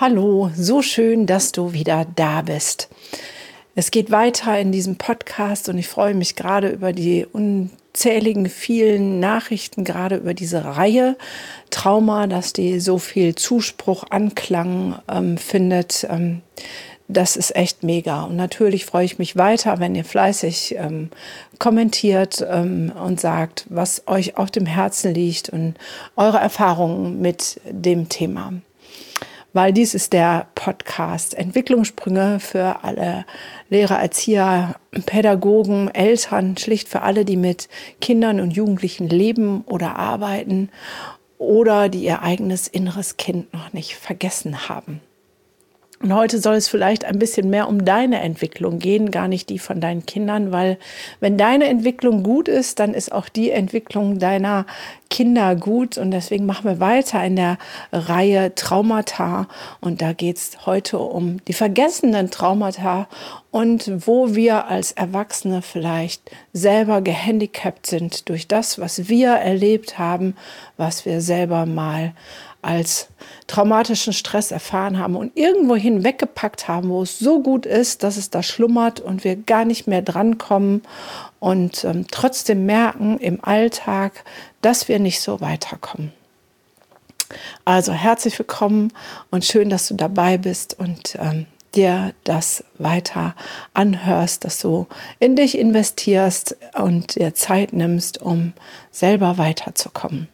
Hallo, so schön, dass du wieder da bist. Es geht weiter in diesem Podcast und ich freue mich gerade über die unzähligen vielen Nachrichten, gerade über diese Reihe Trauma, dass die so viel Zuspruch, Anklang findet. Das ist echt mega. Und natürlich freue ich mich weiter, wenn ihr fleißig kommentiert und sagt, was euch auf dem Herzen liegt und eure Erfahrungen mit dem Thema. Weil dies ist der Podcast Entwicklungssprünge für alle Lehrer, Erzieher, Pädagogen, Eltern, schlicht für alle, die mit Kindern und Jugendlichen leben oder arbeiten oder die ihr eigenes inneres Kind noch nicht vergessen haben. Und heute soll es vielleicht ein bisschen mehr um deine Entwicklung gehen, gar nicht die von deinen Kindern, weil wenn deine Entwicklung gut ist, dann ist auch die Entwicklung deiner Kinder gut. Und deswegen machen wir weiter in der Reihe Traumata. Und da geht es heute um die vergessenen Traumata und wo wir als Erwachsene vielleicht selber gehandicapt sind durch das, was wir erlebt haben, was wir selber mal als traumatischen Stress erfahren haben und irgendwo hinweggepackt haben, wo es so gut ist, dass es da schlummert und wir gar nicht mehr drankommen und trotzdem merken im Alltag, dass wir nicht so weiterkommen. Also herzlich willkommen und schön, dass du dabei bist und dir das weiter anhörst, dass du in dich investierst und dir Zeit nimmst, um selber weiterzukommen.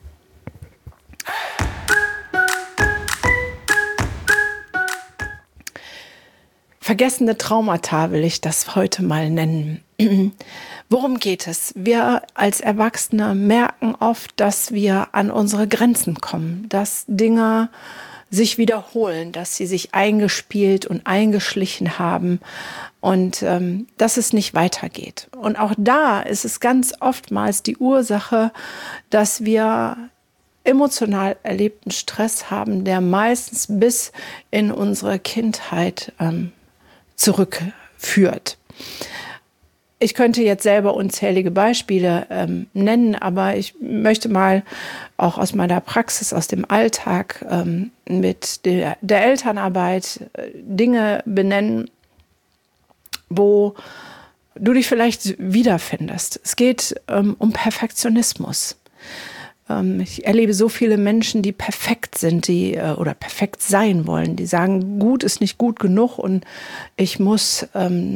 Vergessene Traumata will ich das heute mal nennen. Worum geht es? Wir als Erwachsene merken oft, dass wir an unsere Grenzen kommen, dass Dinge sich wiederholen, dass sie sich eingespielt und eingeschlichen haben und dass es nicht weitergeht. Und auch da ist es ganz oftmals die Ursache, dass wir emotional erlebten Stress haben, der meistens bis in unsere Kindheit zurückführt. Ich könnte jetzt selber unzählige Beispiele nennen, aber ich möchte mal auch aus meiner Praxis, aus dem Alltag mit der Elternarbeit Dinge benennen, wo du dich vielleicht wiederfindest. Es geht um Perfektionismus. Ich erlebe so viele Menschen, die perfekt sind, die oder perfekt sein wollen. Die sagen, gut ist nicht gut genug und ich muss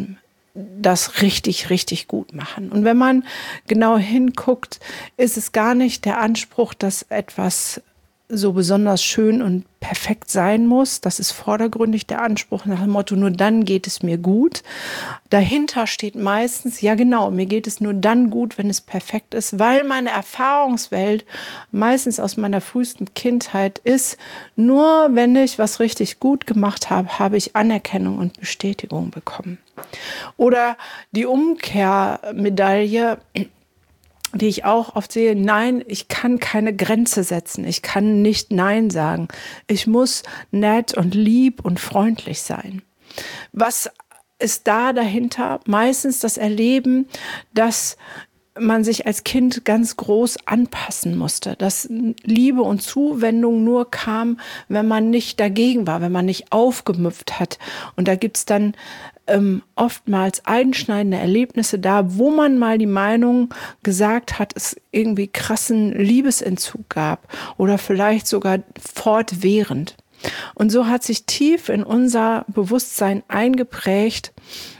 das richtig, richtig gut machen. Und wenn man genau hinguckt, ist es gar nicht der Anspruch, dass etwas so besonders schön und perfekt sein muss. Das ist vordergründig der Anspruch nach dem Motto, nur dann geht es mir gut. Dahinter steht meistens, ja genau, mir geht es nur dann gut, wenn es perfekt ist, weil meine Erfahrungswelt meistens aus meiner frühesten Kindheit ist, nur wenn ich was richtig gut gemacht habe, habe ich Anerkennung und Bestätigung bekommen. Oder die Umkehrmedaille, die ich auch oft sehe, nein, ich kann keine Grenze setzen, ich kann nicht Nein sagen, ich muss nett und lieb und freundlich sein. Was ist da dahinter? Meistens das Erleben, dass man sich als Kind ganz groß anpassen musste, dass Liebe und Zuwendung nur kam, wenn man nicht dagegen war, wenn man nicht aufgemüpft hat. Und da gibt's dann oftmals einschneidende Erlebnisse da, wo man mal die Meinung gesagt hat, es irgendwie krassen Liebesentzug gab oder vielleicht sogar fortwährend. Und so hat sich tief in unser Bewusstsein eingeprägt,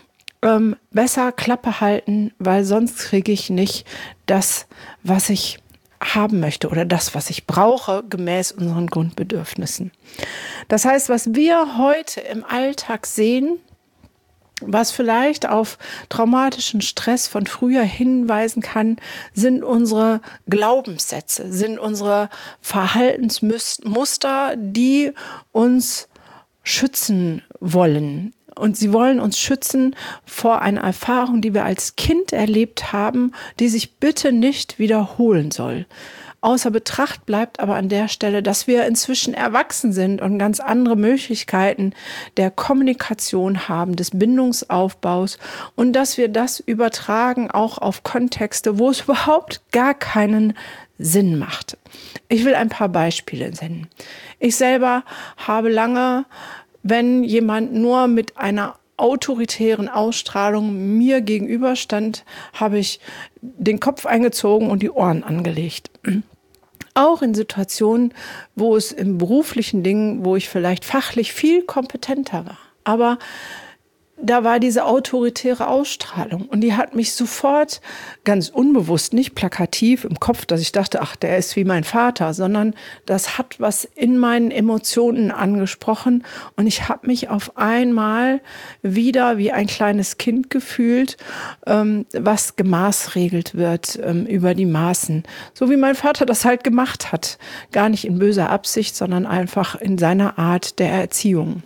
besser Klappe halten, weil sonst kriege ich nicht das, was ich haben möchte oder das, was ich brauche, gemäß unseren Grundbedürfnissen. Das heißt, was wir heute im Alltag sehen, was vielleicht auf traumatischen Stress von früher hinweisen kann, sind unsere Glaubenssätze, sind unsere Verhaltensmuster, die uns schützen wollen. Und sie wollen uns schützen vor einer Erfahrung, die wir als Kind erlebt haben, die sich bitte nicht wiederholen soll. Außer Betracht bleibt aber an der Stelle, dass wir inzwischen erwachsen sind und ganz andere Möglichkeiten der Kommunikation haben, des Bindungsaufbaus und dass wir das übertragen auch auf Kontexte, wo es überhaupt gar keinen Sinn macht. Ich will ein paar Beispiele nennen. Ich selber habe lange, wenn jemand nur mit einer autoritären Ausstrahlung mir gegenüberstand, habe ich den Kopf eingezogen und die Ohren angelegt. Auch in Situationen, wo es im beruflichen Ding, wo ich vielleicht fachlich viel kompetenter war. Aber da war diese autoritäre Ausstrahlung und die hat mich sofort ganz unbewusst, nicht plakativ im Kopf, dass ich dachte, ach, der ist wie mein Vater, sondern das hat was in meinen Emotionen angesprochen und ich habe mich auf einmal wieder wie ein kleines Kind gefühlt, was gemaßregelt wird über die Maßen. So wie mein Vater das halt gemacht hat. Gar nicht in böser Absicht, sondern einfach in seiner Art der Erziehung.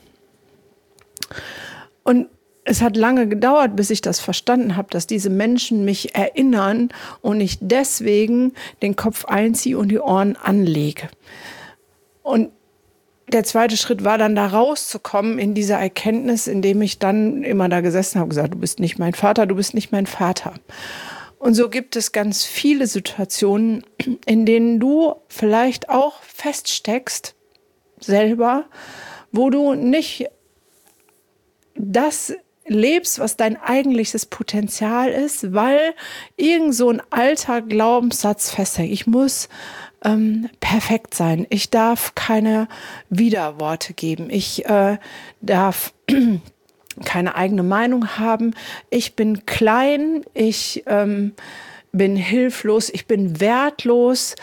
Und es hat lange gedauert, bis ich das verstanden habe, dass diese Menschen mich erinnern und ich deswegen den Kopf einziehe und die Ohren anlege. Und der zweite Schritt war dann, da rauszukommen in dieser Erkenntnis, indem ich dann immer da gesessen habe und gesagt, du bist nicht mein Vater, du bist nicht mein Vater. Und so gibt es ganz viele Situationen, in denen du vielleicht auch feststeckst, selber, wo du nicht das lebst, was dein eigentliches Potenzial ist, weil irgend so ein alter Glaubenssatz festhängt. Ich muss perfekt sein. Ich darf keine Widerworte geben. Ich darf keine eigene Meinung haben. Ich bin klein. Ich bin hilflos. Ich bin wertlos.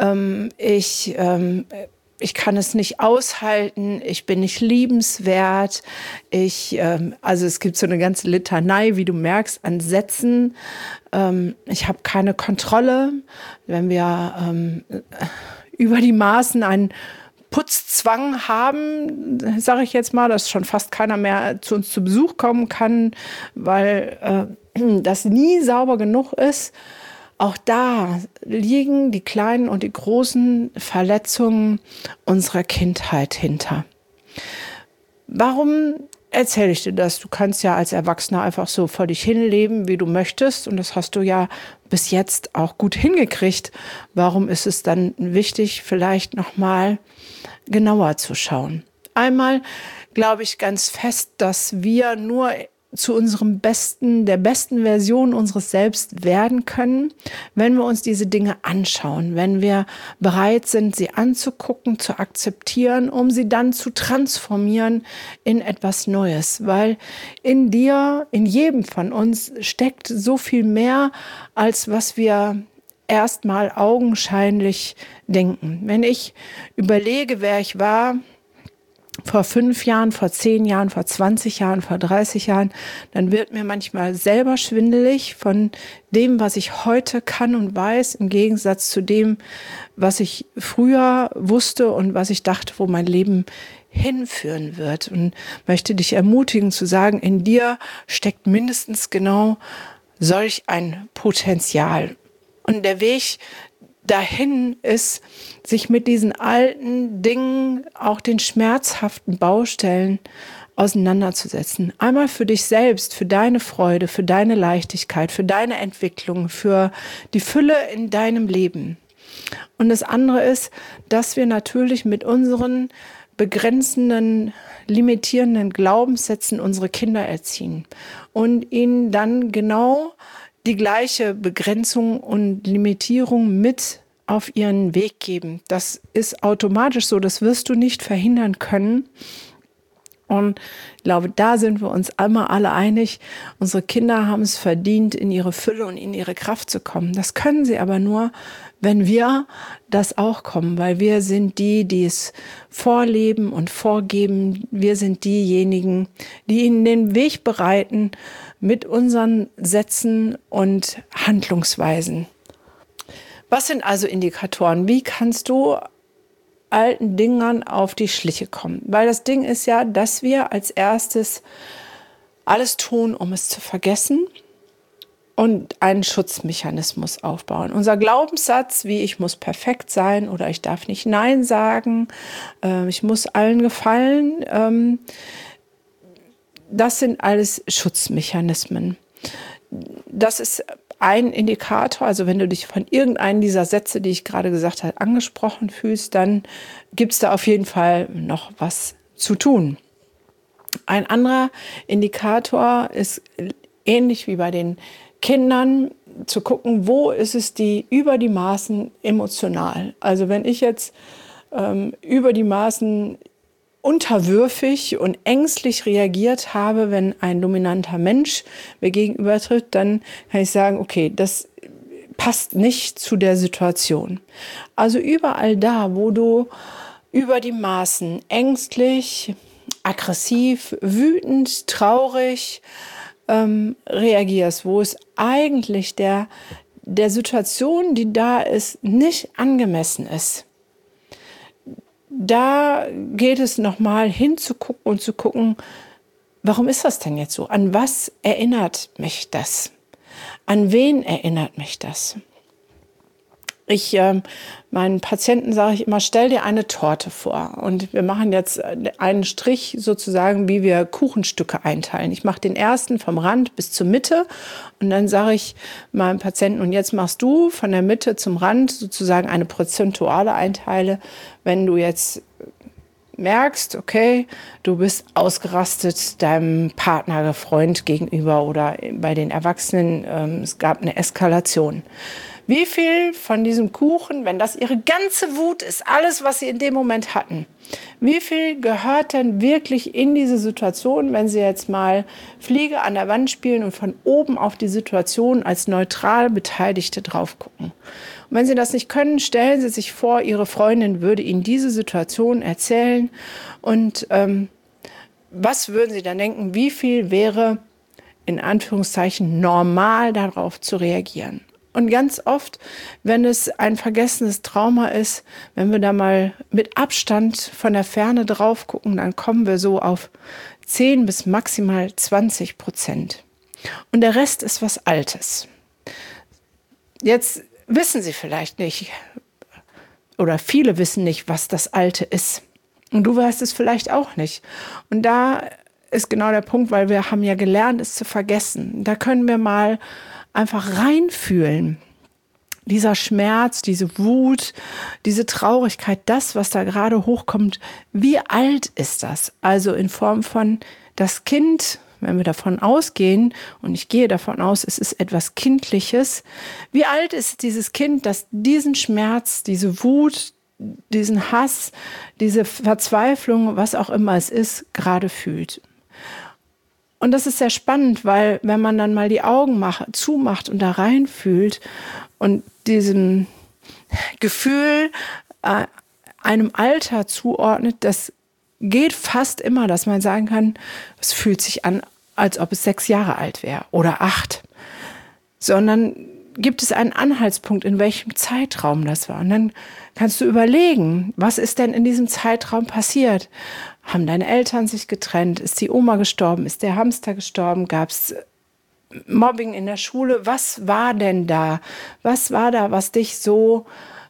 Ich kann es nicht aushalten, ich bin nicht liebenswert, also es gibt so eine ganze Litanei, wie du merkst, an Sätzen. Ich habe keine Kontrolle. Wenn wir über die Maßen einen Putzzwang haben, sage ich jetzt mal, dass schon fast keiner mehr zu uns zu Besuch kommen kann, weil das nie sauber genug ist. Auch da liegen die kleinen und die großen Verletzungen unserer Kindheit hinter. Warum erzähle ich dir das? Du kannst ja als Erwachsener einfach so vor dich hinleben, wie du möchtest. Und das hast du ja bis jetzt auch gut hingekriegt. Warum ist es dann wichtig, vielleicht nochmal genauer zu schauen? Einmal glaube ich ganz fest, dass wir nur zu unserem der besten Version unseres Selbst werden können, wenn wir uns diese Dinge anschauen, wenn wir bereit sind, sie anzugucken, zu akzeptieren, um sie dann zu transformieren in etwas Neues. Weil in dir, in jedem von uns steckt so viel mehr, als was wir erstmal augenscheinlich denken. Wenn ich überlege, wer ich war, vor 5 Jahren, vor 10 Jahren, vor 20 Jahren, vor 30 Jahren, dann wird mir manchmal selber schwindelig von dem, was ich heute kann und weiß, im Gegensatz zu dem, was ich früher wusste und was ich dachte, wo mein Leben hinführen wird. Und möchte dich ermutigen zu sagen, in dir steckt mindestens genau solch ein Potenzial. Und der Weg dahin ist, sich mit diesen alten Dingen, auch den schmerzhaften Baustellen auseinanderzusetzen. Einmal für dich selbst, für deine Freude, für deine Leichtigkeit, für deine Entwicklung, für die Fülle in deinem Leben. Und das andere ist, dass wir natürlich mit unseren begrenzenden, limitierenden Glaubenssätzen unsere Kinder erziehen und ihnen dann genau die gleiche Begrenzung und Limitierung mit auf ihren Weg geben. Das ist automatisch so, das wirst du nicht verhindern können. Und ich glaube, da sind wir uns einmal alle einig. Unsere Kinder haben es verdient, in ihre Fülle und in ihre Kraft zu kommen. Das können sie aber nur, wenn wir das auch kommen, weil wir sind die, die es vorleben und vorgeben. Wir sind diejenigen, die ihnen den Weg bereiten mit unseren Sätzen und Handlungsweisen. Was sind also Indikatoren? Wie kannst du alten Dingern auf die Schliche kommen? Weil das Ding ist ja, dass wir als erstes alles tun, um es zu vergessen. und einen Schutzmechanismus aufbauen. Unser Glaubenssatz, wie ich muss perfekt sein oder ich darf nicht Nein sagen, ich muss allen gefallen, das sind alles Schutzmechanismen. Das ist ein Indikator, also wenn du dich von irgendeinem dieser Sätze, die ich gerade gesagt habe, angesprochen fühlst, dann gibt es da auf jeden Fall noch was zu tun. Ein anderer Indikator ist ähnlich wie bei den Kindern, zu gucken, wo ist es über die Maßen emotional. Also wenn ich jetzt über die Maßen unterwürfig und ängstlich reagiert habe, wenn ein dominanter Mensch mir gegenübertritt, dann kann ich sagen, okay, das passt nicht zu der Situation. Also überall da, wo du über die Maßen ängstlich, aggressiv, wütend, traurig reagierst, wo es eigentlich der Situation, die da ist, nicht angemessen ist. Da geht es nochmal hinzugucken und zu gucken, warum ist das denn jetzt so? An was erinnert mich das? An wen erinnert mich das? Meinen Patienten sage ich immer, stell dir eine Torte vor. Und wir machen jetzt einen Strich sozusagen, wie wir Kuchenstücke einteilen. Ich mache den ersten vom Rand bis zur Mitte und dann sage ich meinem Patienten, und jetzt machst du von der Mitte zum Rand sozusagen eine prozentuale Einteile. Wenn du jetzt merkst, okay, du bist ausgerastet deinem Partner, Freund gegenüber oder bei den Erwachsenen, es gab eine Eskalation. Wie viel von diesem Kuchen, wenn das ihre ganze Wut ist, alles, was sie in dem Moment hatten, wie viel gehört denn wirklich in diese Situation, wenn sie jetzt mal Fliege an der Wand spielen und von oben auf die Situation als neutral Beteiligte drauf gucken? Und wenn sie das nicht können, stellen sie sich vor, ihre Freundin würde ihnen diese Situation erzählen. Und was würden sie dann denken, wie viel wäre in Anführungszeichen normal darauf zu reagieren? Und ganz oft, wenn es ein vergessenes Trauma ist, wenn wir da mal mit Abstand von der Ferne drauf gucken, dann kommen wir so auf 10 bis maximal 20%. Und der Rest ist was Altes. Jetzt wissen Sie vielleicht nicht, oder viele wissen nicht, was das Alte ist. Und du weißt es vielleicht auch nicht. Und da ist genau der Punkt, weil wir haben ja gelernt, es zu vergessen. Da können wir mal einfach reinfühlen. Dieser Schmerz, diese Wut, diese Traurigkeit, das, was da gerade hochkommt, wie alt ist das? Also in Form von das Kind, wenn wir davon ausgehen, und ich gehe davon aus, es ist etwas Kindliches, wie alt ist dieses Kind, das diesen Schmerz, diese Wut, diesen Hass, diese Verzweiflung, was auch immer es ist, gerade fühlt? Und das ist sehr spannend, weil wenn man dann mal die Augen zumacht und da reinfühlt und diesem Gefühl einem Alter zuordnet, das geht fast immer, dass man sagen kann, es fühlt sich an, als ob es 6 Jahre alt wäre oder 8. Sondern gibt es einen Anhaltspunkt, in welchem Zeitraum das war. Und dann kannst du überlegen, was ist denn in diesem Zeitraum passiert? Haben deine Eltern sich getrennt? Ist die Oma gestorben? Ist der Hamster gestorben? Gab es Mobbing in der Schule? Was war denn da? Was war da, was dich so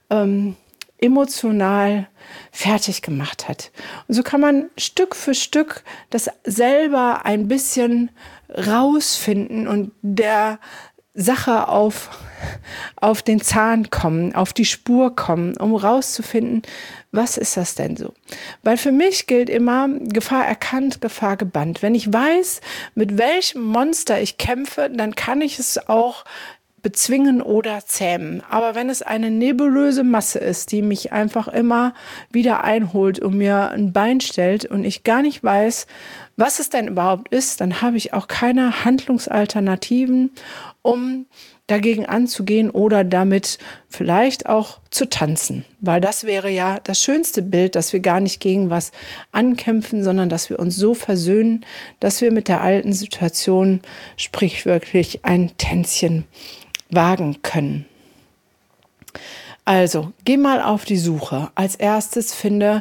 emotional fertig gemacht hat? Und so kann man Stück für Stück das selber ein bisschen rausfinden und der Sache auf den Zahn kommen, auf die Spur kommen, um rauszufinden, was ist das denn so? Weil für mich gilt immer, Gefahr erkannt, Gefahr gebannt. Wenn ich weiß, mit welchem Monster ich kämpfe, dann kann ich es auch bezwingen oder zähmen. Aber wenn es eine nebulöse Masse ist, die mich einfach immer wieder einholt und mir ein Bein stellt und ich gar nicht weiß, was es denn überhaupt ist, dann habe ich auch keine Handlungsalternativen, um dagegen anzugehen oder damit vielleicht auch zu tanzen. Weil das wäre ja das schönste Bild, dass wir gar nicht gegen was ankämpfen, sondern dass wir uns so versöhnen, dass wir mit der alten Situation sprichwörtlich ein Tänzchen wagen können. Also, geh mal auf die Suche. Als erstes finde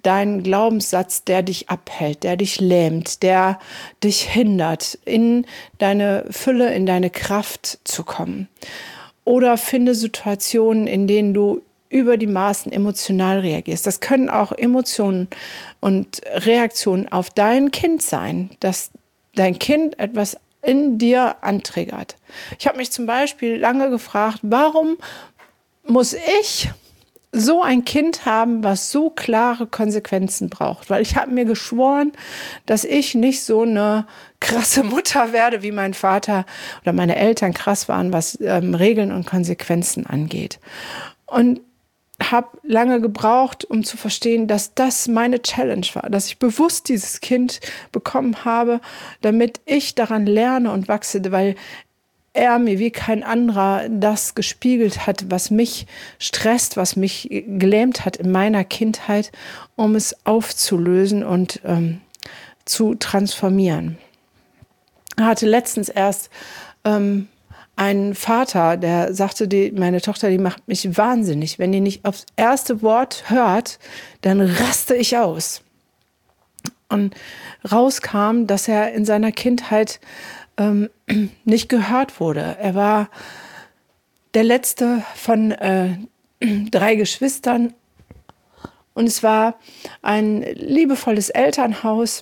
dein Glaubenssatz, der dich abhält, der dich lähmt, der dich hindert, in deine Fülle, in deine Kraft zu kommen. Oder finde Situationen, in denen du über die Maßen emotional reagierst. Das können auch Emotionen und Reaktionen auf dein Kind sein, dass dein Kind etwas in dir antriggert. Ich habe mich zum Beispiel lange gefragt, warum muss ich so ein Kind haben, was so klare Konsequenzen braucht? Weil ich habe mir geschworen, dass ich nicht so eine krasse Mutter werde, wie mein Vater oder meine Eltern krass waren, was Regeln und Konsequenzen angeht. Und habe lange gebraucht, um zu verstehen, dass das meine Challenge war, dass ich bewusst dieses Kind bekommen habe, damit ich daran lerne und wachse, weil er mir wie kein anderer das gespiegelt hat, was mich stresst, was mich gelähmt hat in meiner Kindheit, um es aufzulösen und zu transformieren. Ich hatte letztens erst einen Vater, der sagte, meine Tochter, die macht mich wahnsinnig. Wenn die nicht aufs erste Wort hört, dann raste ich aus. Und rauskam, dass er in seiner Kindheit nicht gehört wurde. Er war der letzte von 3 Geschwistern und es war ein liebevolles Elternhaus.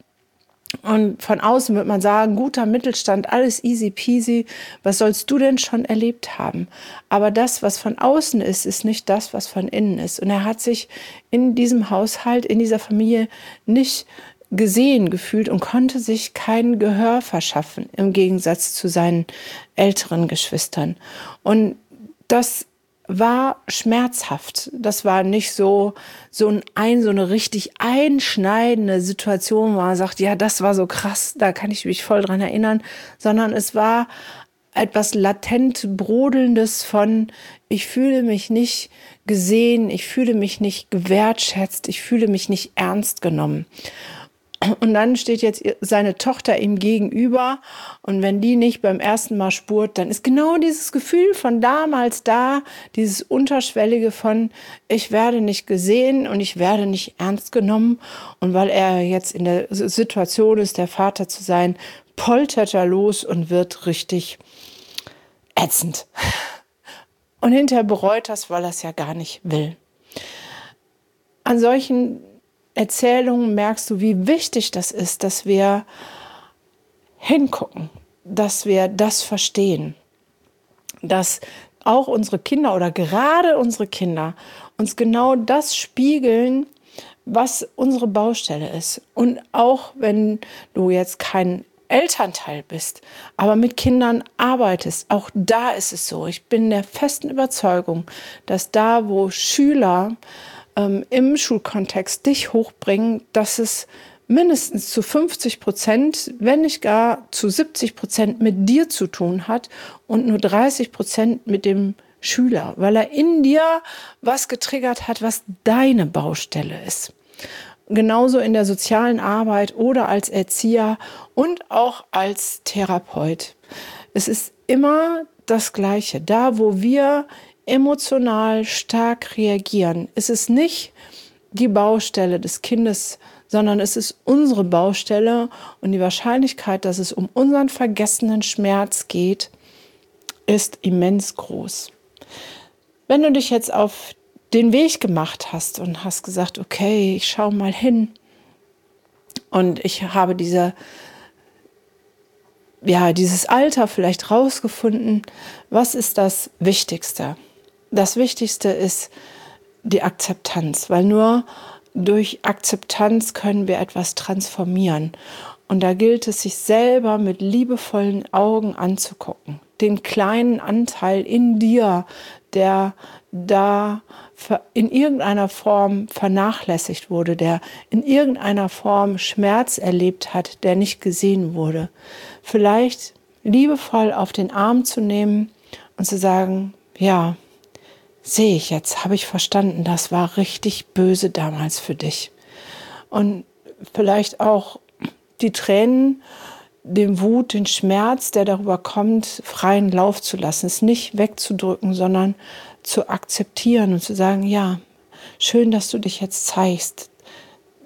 Und von außen würde man sagen, guter Mittelstand, alles easy peasy. Was sollst du denn schon erlebt haben? Aber das, was von außen ist, ist nicht das, was von innen ist. Und er hat sich in diesem Haushalt, in dieser Familie nicht gesehen gefühlt und konnte sich kein Gehör verschaffen, im Gegensatz zu seinen älteren Geschwistern. Und das war schmerzhaft. Das war nicht so eine richtig einschneidende Situation, wo man sagt, ja, das war so krass, da kann ich mich voll dran erinnern, sondern es war etwas latent Brodelndes von, ich fühle mich nicht gesehen, ich fühle mich nicht gewertschätzt, ich fühle mich nicht ernst genommen. Und dann steht jetzt seine Tochter ihm gegenüber und wenn die nicht beim ersten Mal spurt, dann ist genau dieses Gefühl von damals da, dieses Unterschwellige von ich werde nicht gesehen und ich werde nicht ernst genommen. Und weil er jetzt in der Situation ist, der Vater zu sein, poltert er los und wird richtig ätzend. Und hinterher bereut das, weil er es ja gar nicht will. An solchen Erzählungen merkst du, wie wichtig das ist, dass wir hingucken, dass wir das verstehen, dass auch unsere Kinder oder gerade unsere Kinder uns genau das spiegeln, was unsere Baustelle ist. Und auch wenn du jetzt kein Elternteil bist, aber mit Kindern arbeitest, auch da ist es so. Ich bin der festen Überzeugung, dass da, wo Schüler im Schulkontext dich hochbringen, dass es mindestens zu 50%, wenn nicht gar zu 70% mit dir zu tun hat und nur 30% mit dem Schüler, weil er in dir was getriggert hat, was deine Baustelle ist. Genauso in der sozialen Arbeit oder als Erzieher und auch als Therapeut. Es ist immer das Gleiche. Da, wo wir emotional stark reagieren, ist es nicht die Baustelle des Kindes, sondern es ist unsere Baustelle und die Wahrscheinlichkeit, dass es um unseren vergessenen Schmerz geht, ist immens groß. Wenn du dich jetzt auf den Weg gemacht hast und hast gesagt, okay, ich schaue mal hin und ich habe dieses Alter vielleicht rausgefunden, was ist das Wichtigste? Das Wichtigste ist die Akzeptanz, weil nur durch Akzeptanz können wir etwas transformieren. Und da gilt es, sich selber mit liebevollen Augen anzugucken. Den kleinen Anteil in dir, der da in irgendeiner Form vernachlässigt wurde, der in irgendeiner Form Schmerz erlebt hat, der nicht gesehen wurde. Vielleicht liebevoll auf den Arm zu nehmen und zu sagen, ja, sehe ich jetzt, habe ich verstanden, das war richtig böse damals für dich. Und vielleicht auch die Tränen, den Wut, den Schmerz, der darüber kommt, freien Lauf zu lassen, es nicht wegzudrücken, sondern zu akzeptieren und zu sagen, ja, schön, dass du dich jetzt zeigst.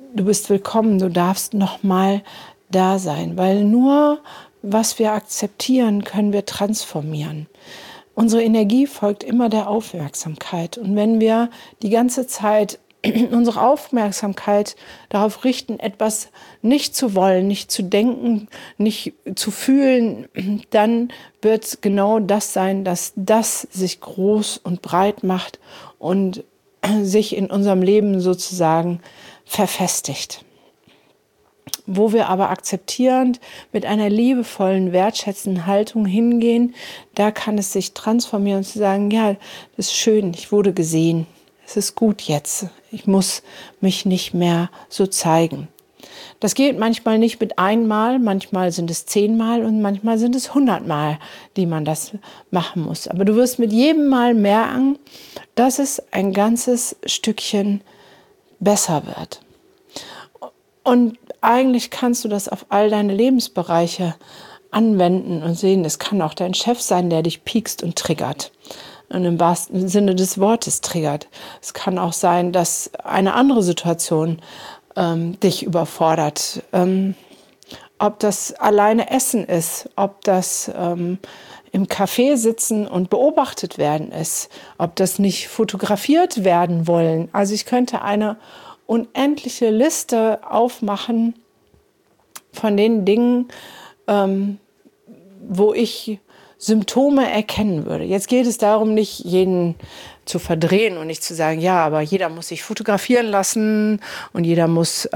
du bist willkommen, du darfst nochmal da sein, weil nur was wir akzeptieren, können wir transformieren. Unsere Energie folgt immer der Aufmerksamkeit. Und wenn wir die ganze Zeit unsere Aufmerksamkeit darauf richten, etwas nicht zu wollen, nicht zu denken, nicht zu fühlen, dann wird es genau das sein, dass das sich groß und breit macht und sich in unserem Leben sozusagen verfestigt. Wo wir aber akzeptierend mit einer liebevollen, wertschätzenden Haltung hingehen, da kann es sich transformieren und zu sagen, ja, das ist schön, ich wurde gesehen, es ist gut jetzt, ich muss mich nicht mehr so zeigen. Das geht manchmal nicht mit einmal, manchmal sind es 10-mal und manchmal sind es 100-mal, die man das machen muss. Aber du wirst mit jedem Mal merken, dass es ein ganzes Stückchen besser wird. Und eigentlich kannst du das auf all deine Lebensbereiche anwenden und sehen. Es kann auch dein Chef sein, der dich piekst und triggert. Und im wahrsten Sinne des Wortes triggert. Es kann auch sein, dass eine andere Situation dich überfordert. Ob das alleine Essen ist, ob das im Café sitzen und beobachtet werden ist, ob das nicht fotografiert werden wollen. Also ich könnte eine unendliche Liste aufmachen von den Dingen, wo ich Symptome erkennen würde. Jetzt geht es darum, nicht jeden zu verdrehen und nicht zu sagen, ja, aber jeder muss sich fotografieren lassen und jeder muss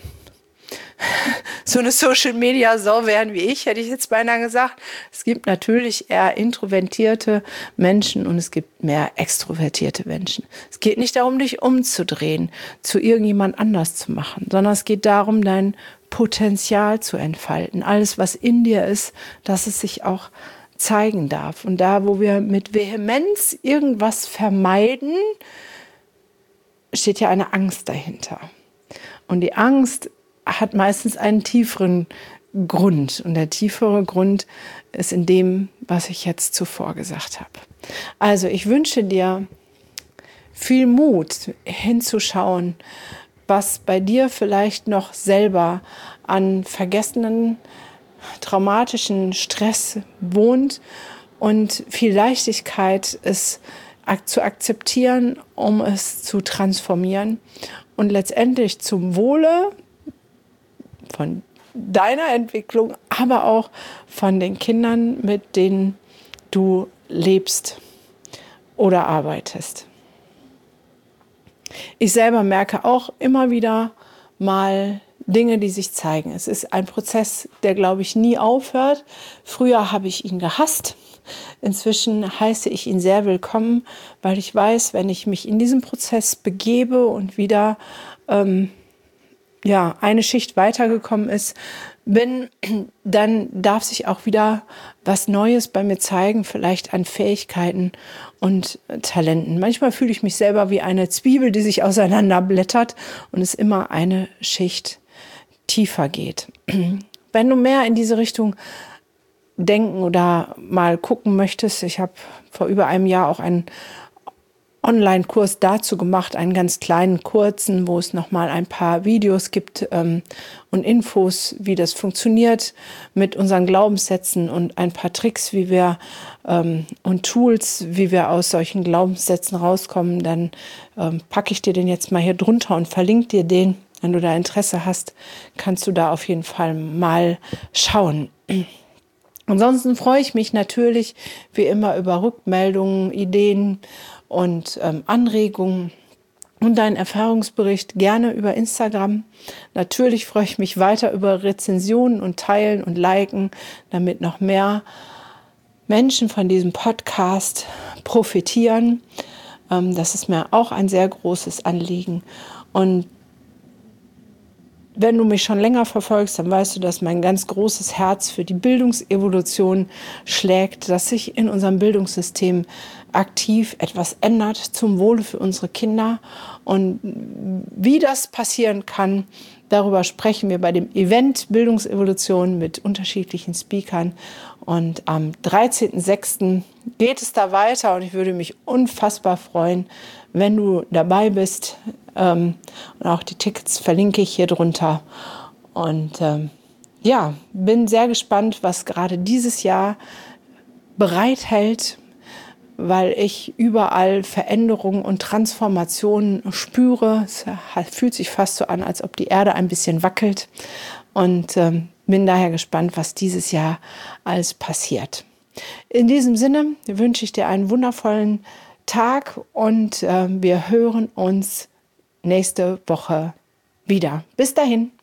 so eine Social-Media-Sau werden wie ich, hätte ich jetzt beinahe gesagt. Es gibt natürlich eher introvertierte Menschen und es gibt mehr extrovertierte Menschen. Es geht nicht darum, dich umzudrehen, zu irgendjemand anders zu machen, sondern es geht darum, dein Potenzial zu entfalten. Alles, was in dir ist, dass es sich auch zeigen darf. Und da, wo wir mit Vehemenz irgendwas vermeiden, steht ja eine Angst dahinter. Und die Angst hat meistens einen tieferen Grund. Und der tiefere Grund ist in dem, was ich jetzt zuvor gesagt habe. Also ich wünsche dir viel Mut, hinzuschauen, was bei dir vielleicht noch selber an vergessenen, traumatischen Stress wohnt und viel Leichtigkeit es zu akzeptieren, um es zu transformieren und letztendlich zum Wohle von deiner Entwicklung, aber auch von den Kindern, mit denen du lebst oder arbeitest. Ich selber merke auch immer wieder mal Dinge, die sich zeigen. Es ist ein Prozess, der, glaube ich, nie aufhört. Früher habe ich ihn gehasst. Inzwischen heiße ich ihn sehr willkommen, weil ich weiß, wenn ich mich in diesen Prozess begebe und wieder eine Schicht weitergekommen bin, dann darf sich auch wieder was Neues bei mir zeigen, vielleicht an Fähigkeiten und Talenten. Manchmal fühle ich mich selber wie eine Zwiebel, die sich auseinanderblättert und es immer eine Schicht tiefer geht. Wenn du mehr in diese Richtung denken oder mal gucken möchtest, ich habe vor über einem Jahr auch einen Online-Kurs dazu gemacht, einen ganz kleinen, kurzen, wo es nochmal ein paar Videos gibt und Infos, wie das funktioniert mit unseren Glaubenssätzen und ein paar Tricks, wie wir und Tools, wie wir aus solchen Glaubenssätzen rauskommen. Dann packe ich dir den jetzt mal hier drunter und verlinke dir den. Wenn du da Interesse hast, kannst du da auf jeden Fall mal schauen. Ansonsten freue ich mich natürlich wie immer über Rückmeldungen, Ideen und Anregungen und deinen Erfahrungsbericht gerne über Instagram. Natürlich freue ich mich weiter über Rezensionen und Teilen und Liken, damit noch mehr Menschen von diesem Podcast profitieren. Das ist mir auch ein sehr großes Anliegen. Und wenn du mich schon länger verfolgst, dann weißt du, dass mein ganz großes Herz für die Bildungsevolution schlägt, dass sich in unserem Bildungssystem aktiv etwas ändert zum Wohle für unsere Kinder. Und wie das passieren kann, Darüber sprechen wir bei dem Event Bildungsevolution mit unterschiedlichen Speakern. Und am 13.06. geht es da weiter und ich würde mich unfassbar freuen, wenn du dabei bist. Und auch die Tickets verlinke ich hier drunter. Und ja, bin sehr gespannt, was gerade dieses Jahr bereithält, weil ich überall Veränderungen und Transformationen spüre. Es fühlt sich fast so an, als ob die Erde ein bisschen wackelt. Und bin daher gespannt, was dieses Jahr alles passiert. In diesem Sinne wünsche ich dir einen wundervollen Tag und wir hören uns nächste Woche wieder. Bis dahin.